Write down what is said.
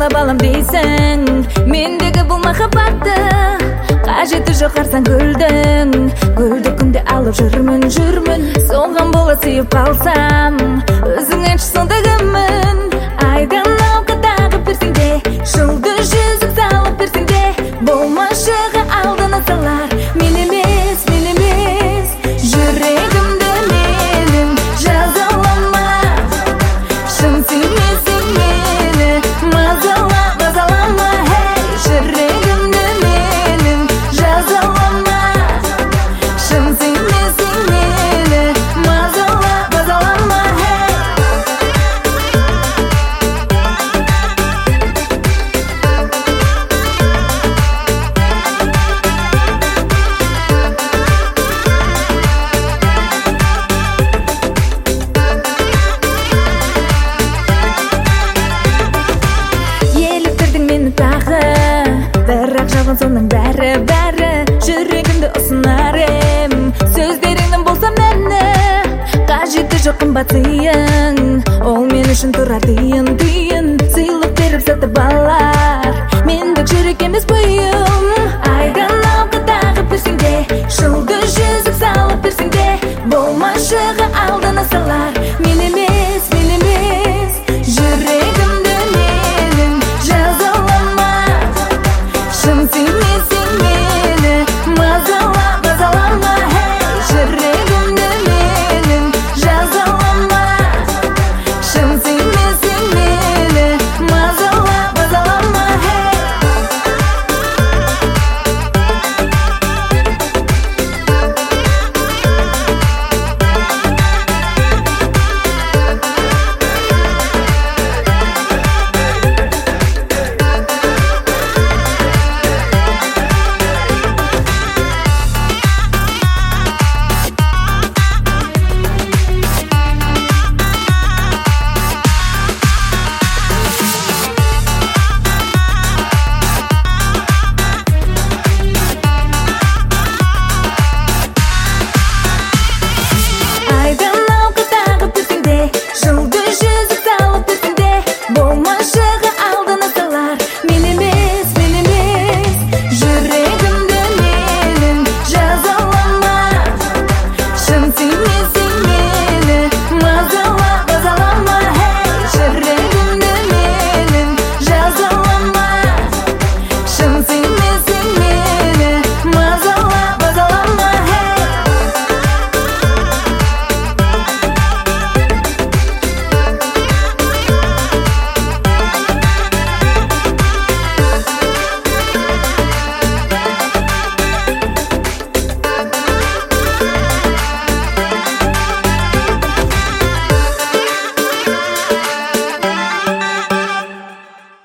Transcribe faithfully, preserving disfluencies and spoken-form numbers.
жаулап алам дейсің, мендегі бұл махаббатты қажеті жоқ арзан гүлдің. Гүлді күнде алып жүрмін, жүрмін, соған бола сүйіп қалсам, өзің айтшы сонда кіммін? Айдан алқа тағып берсең де, жұлдыз жүзік салып берсең де, болмашыға алдына салар. Мен емес, мен емес, жүрегімді менің жазалама, шын сүймесең мені мазала, мазалама. Хей, жүрегімді менің жазалама, шын сүймесең мені мазала, мазалама. Еліктірдің мені тағы, бірақ жалған соның бәрі, бәрі. Жүрегімді ұсынар ем, сөздеріңнің болса мәні, қажеті жоқ қымбат сыйың, ол мен үшін тұрар тиын, тиын. Сыйлық беріп сатып алар, мендік жүрек емес бұйым.